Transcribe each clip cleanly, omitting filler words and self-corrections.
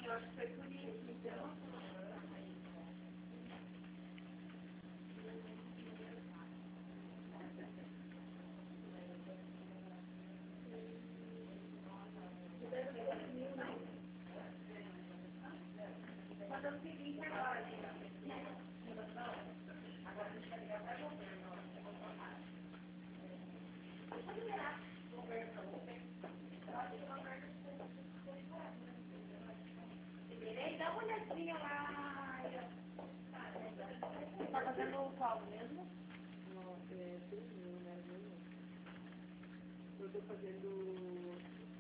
eu acho que foi por isso, então. Mandando seguinte agora, dá uma olhadinha lá. Tá fazendo qual mesmo? Não, é 3.000, né? Eu tô fazendo...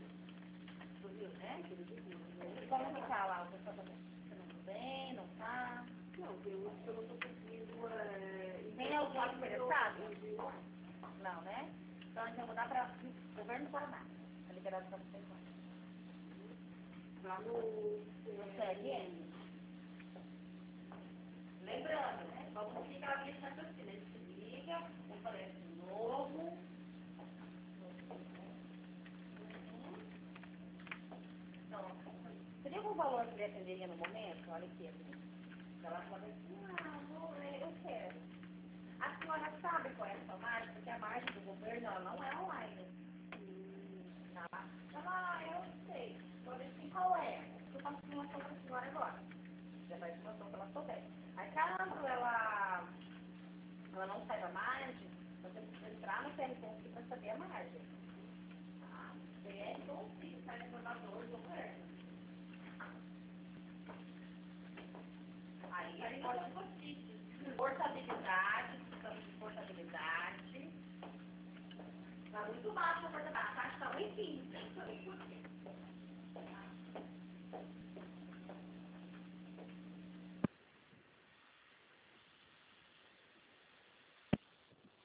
Né? aquele de 1.000, né? Como que tá lá? O pessoal tá funcionando bem, não tá? Não, tem uns que eu não tô conseguindo... Tem alguém interessado? Não, né? Então a gente vai mudar para governo do Paraná. Tá liberado para vocês lá. Lá no... No CRM. Lembrando, né? Vamos ficar aqui essa raciocínio. Ele se liga, oferece novo. Então, seria algum valor que ele atenderia no momento? Olha aqui. Ela fala assim, eu quero. A senhora sabe qual é a sua margem? Porque a margem do governo ela não é online. Tá? Ela, eu sei. Vou ver assim, qual é? Eu faço simulação para a senhora agora. Já faz simulação para ela souber. Aí caso ela não saiba a margem, você precisa entrar no PRCONF para saber a margem. Tá? PRCONF, sai informador do governo. Aí pode portabilidade, precisamos de portabilidade. Está muito baixo a portabilidade, a taxa está 1,15.